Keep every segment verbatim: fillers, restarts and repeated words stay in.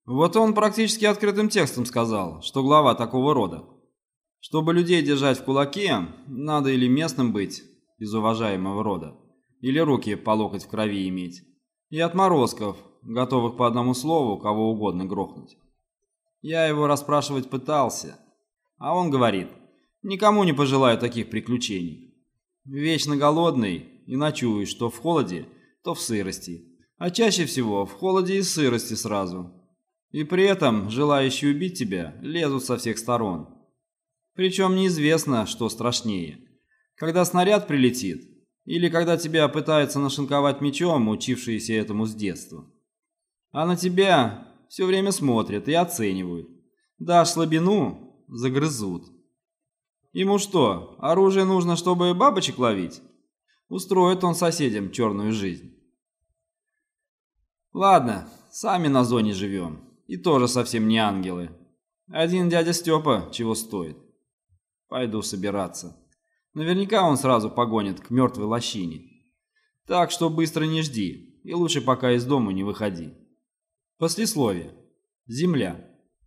Вот он практически открытым текстом сказал, что глава такого рода. Чтобы людей держать в кулаке, надо или местным быть из уважаемого рода, или руки по локоть в крови иметь, и отморозков, готовых по одному слову кого угодно грохнуть. Я его расспрашивать пытался, а он говорит, никому не пожелаю таких приключений. Вечно голодный и ночуешь то в холоде, то в сырости, а чаще всего в холоде и сырости сразу. И при этом желающие убить тебя лезут со всех сторон. Причем неизвестно, что страшнее. Когда снаряд прилетит, или когда тебя пытаются нашинковать мечом, учившиеся этому с детства. А на тебя все время смотрят и оценивают. Дашь слабину — загрызут. Ему что, оружие нужно, чтобы бабочек ловить? Устроит он соседям черную жизнь. Ладно, сами на зоне живем. И тоже совсем не ангелы. Один дядя Степа чего стоит. Пойду собираться. Наверняка он сразу погонит к мертвой лощине. Так что быстро не жди, и лучше пока из дома не выходи. Послесловие. Земля.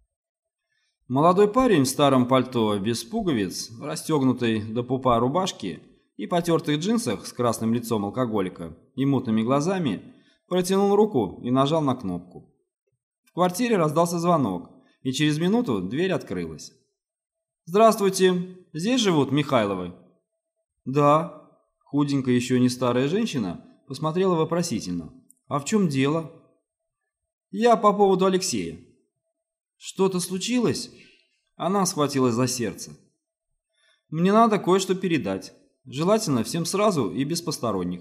Молодой парень в старом пальто без пуговиц, расстегнутой до пупа рубашки и потертых джинсах с красным лицом алкоголика и мутными глазами протянул руку и нажал на кнопку. В квартире раздался звонок, и через минуту дверь открылась. «Здравствуйте, здесь живут Михайловы?» «Да». Худенькая еще не старая женщина посмотрела вопросительно. «А в чем дело?» «Я по поводу Алексея». «Что-то случилось?» Она схватилась за сердце. «Мне надо кое-что передать. Желательно всем сразу и без посторонних».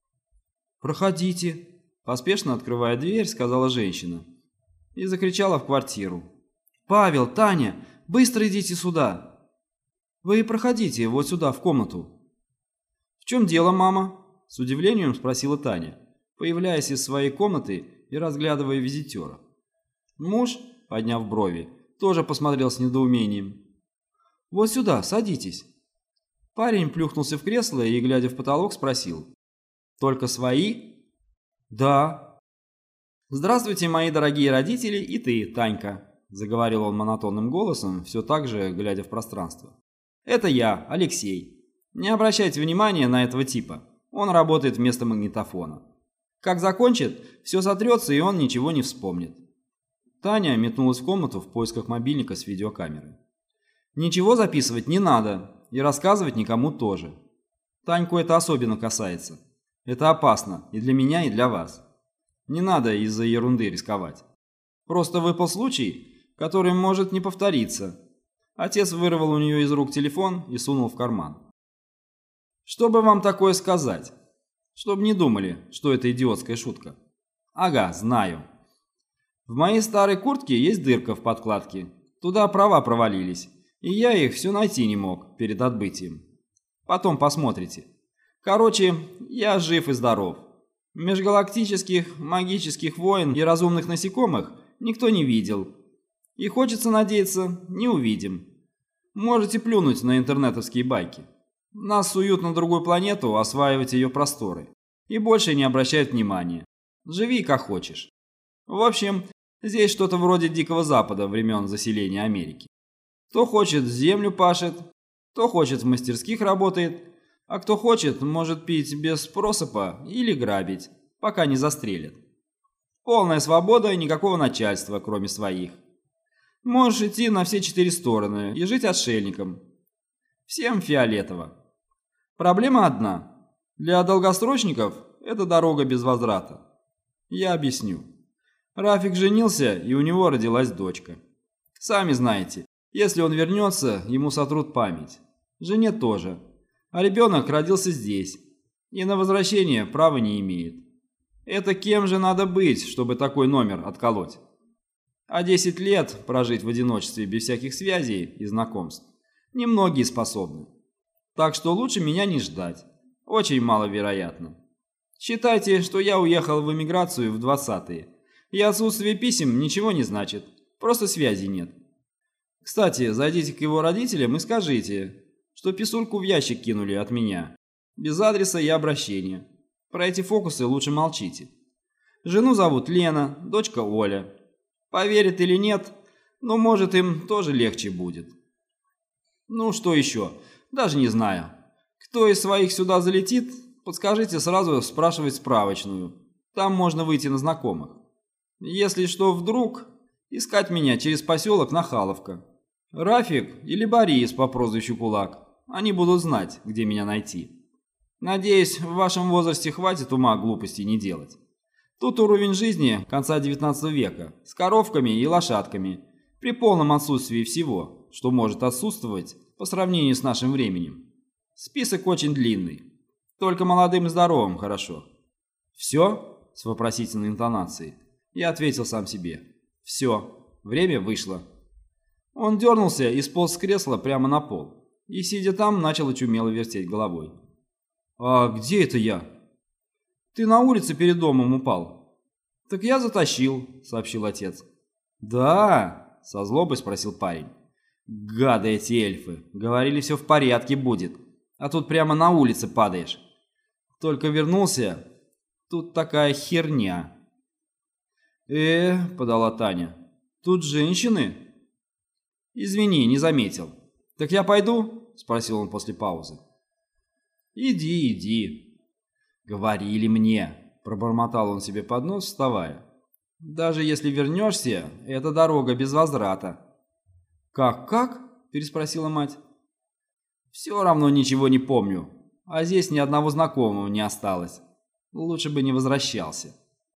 «Проходите», – поспешно открывая дверь, сказала женщина. И закричала в квартиру. «Павел, Таня, быстро идите сюда! Вы проходите вот сюда, в комнату». «В чем дело, мама?» – с удивлением спросила Таня, появляясь из своей комнаты и разглядывая визитера. Муж, подняв брови, тоже посмотрел с недоумением. «Вот сюда, садитесь». Парень плюхнулся в кресло и, глядя в потолок, спросил. «Только свои?» «Да». «Здравствуйте, мои дорогие родители, и ты, Танька», – заговорил он монотонным голосом, все так же глядя в пространство. «Это я, Алексей. Не обращайте внимания на этого типа. Он работает вместо магнитофона. Как закончит, все сотрется, и он ничего не вспомнит». Таня метнулась в комнату в поисках мобильника с видеокамерой. «Ничего записывать не надо, и рассказывать никому тоже. Таньку это особенно касается. Это опасно и для меня, и для вас. Не надо из-за ерунды рисковать. Просто выпал случай, который может не повториться». Отец вырвал у нее из рук телефон и сунул в карман. «Чтобы вам такое сказать? Чтобы не думали, что это идиотская шутка. Ага, знаю. В моей старой куртке есть дырка в подкладке. Туда права провалились, и я их все найти не мог перед отбытием. Потом посмотрите. Короче, я жив и здоров. Межгалактических, магических войн и разумных насекомых никто не видел. И хочется надеяться, не увидим. Можете плюнуть на интернетовские байки. Нас суют на другую планету осваивать ее просторы. И больше не обращают внимания. Живи как хочешь. В общем, здесь что-то вроде Дикого Запада времен заселения Америки. Кто хочет, землю пашет, кто хочет, в мастерских работает, а кто хочет, может пить без просыпа или грабить, пока не застрелят. Полная свобода и никакого начальства, кроме своих. Можешь идти на все четыре стороны и жить отшельником. Всем фиолетово. Проблема одна. Для долгосрочников это дорога без возврата. Я объясню. Рафик женился, и у него родилась дочка. Сами знаете, если он вернется, ему сотрут память. Жене тоже. А ребенок родился здесь, и на возвращение права не имеет. Это кем же надо быть, чтобы такой номер отколоть? А десять лет прожить в одиночестве без всяких связей и знакомств немногие способны. Так что лучше меня не ждать. Очень маловероятно. Считайте, что я уехал в эмиграцию в двадцатые. И отсутствие писем ничего не значит. Просто связи нет. Кстати, зайдите к его родителям и скажите, что писульку в ящик кинули от меня. Без адреса и обращения. Про эти фокусы лучше молчите. Жену зовут Лена, дочка Оля. Поверят или нет, но может им тоже легче будет. Ну что еще? Даже не знаю. Кто из своих сюда залетит, подскажите сразу спрашивать справочную. Там можно выйти на знакомых. Если что вдруг, искать меня через поселок Нахаловка. Рафик или Борис по прозвищу Кулак. Они будут знать, где меня найти. Надеюсь, в вашем возрасте хватит ума глупостей не делать. Тут уровень жизни конца девятнадцатого века, с коровками и лошадками, при полном отсутствии всего, что может отсутствовать по сравнению с нашим временем. Список очень длинный. Только молодым и здоровым хорошо. «Все?» – с вопросительной интонацией. Я ответил сам себе. «Все. Время вышло». Он дернулся и сполз с кресла прямо на пол. И, сидя там, начал очумело вертеть головой. «А где это я?» «Ты на улице перед домом упал». «Так я затащил», — сообщил отец. «Да?» — со злобой спросил парень. «Гады эти эльфы. Говорили, все в порядке будет. А тут прямо на улице падаешь. Только вернулся. Тут такая херня». «Э, — подала Таня, — тут женщины?» «Извини, не заметил. Так я пойду?» — спросил он после паузы. «Иди, иди». «Говорили мне», — пробормотал он себе под нос, вставая. «Даже если вернешься, это дорога без возврата». «Как-как?» — переспросила мать. «Все равно ничего не помню, а здесь ни одного знакомого не осталось. Лучше бы не возвращался».